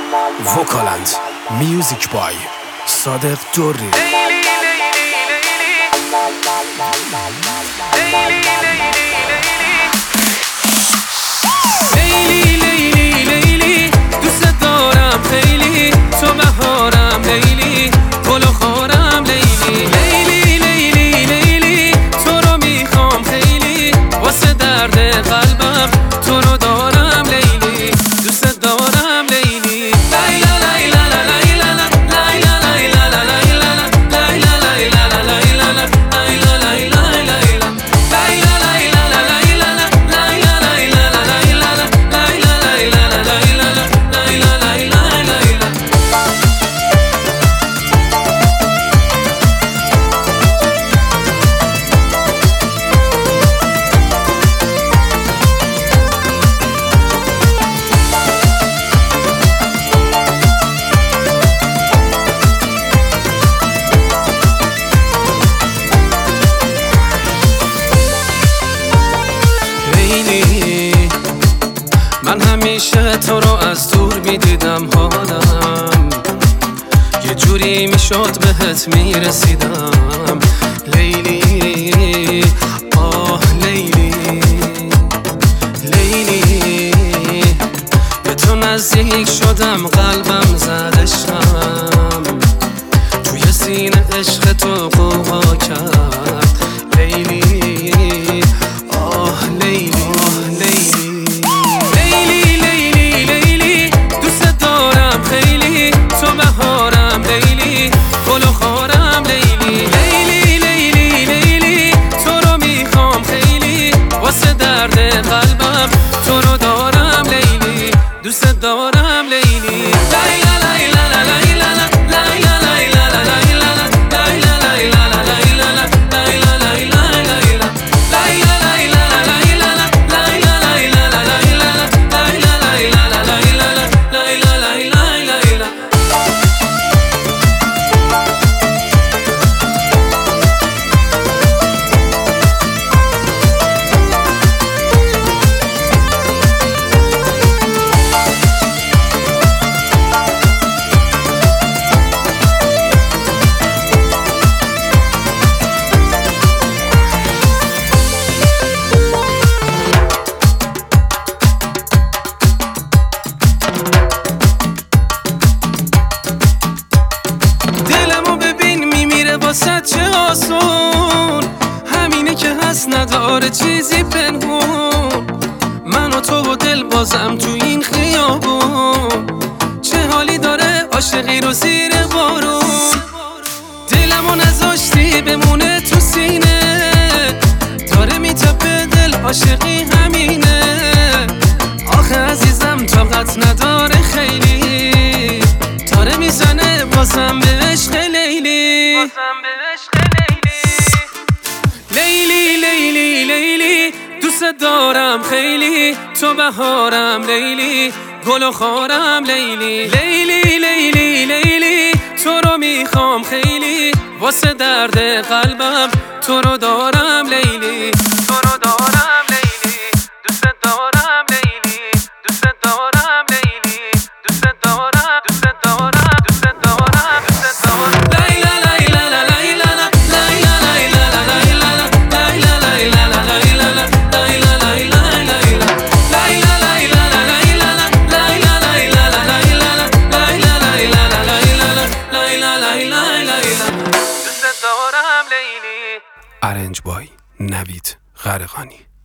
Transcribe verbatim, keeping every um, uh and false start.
وکالند میوزیک بای صادق دوری. لیلی لیلی لیلی دوست دارم خیلی، تو بهارم لیلی، گل و خارم لیلی. لیلی لیلی لیلی تو رو میخوام خیلی، واسه درد قلبم تو رو دارم لیلی، دوست دارم لیلی. لیلا لیلا لیلا لیلا لیلا لیلا لیلا لیلا لیلا من همیشه تو رو از دور میدیدم، حالم یه جوری میشد بهت میرسیدم. لیلی آه لیلی لیلی به تو نزدیک شدم، قلبم زد عشقم، توی سینه عشق تو قوقا کرد. لیلی آه لیلی تو بهارم لیلی، گل و خارم لیلی. لیلی لیلی لیلی تو رو میخوام خیلی، واسه درد قلبم تو رو دارم لیلی، دوست دارم لیلی. لیلا لیلا لیلا لیلا لیلا چه آسون، همینه که هست نداره چیزی پنهون. من و تو و دل بازم تو این خیابون، چه حالی داره عاشقی رو زیر بارون. دلمو نذاشتی بمونه تو سینه، داره میتپه دل عاشقی همینه. آخه عزیزم طاقت نداره خیلی، داره میزنه بازم به عشق لیلی. لیلی لیلی لیلی دوست دارم خیلی، تو بهارم لیلی، گل و خارم لیلی. لیلی لیلی لیلی تو رو میخوام خیلی، واسه درد قلبم تو رو دارم لیلی، تو رو دارم لیلی، دوست دارم لیلی، دوست دارم لیلی، دوست دارم دوست دارم دوست دارم دوست دارم. ارنج بای نوید غرقانی.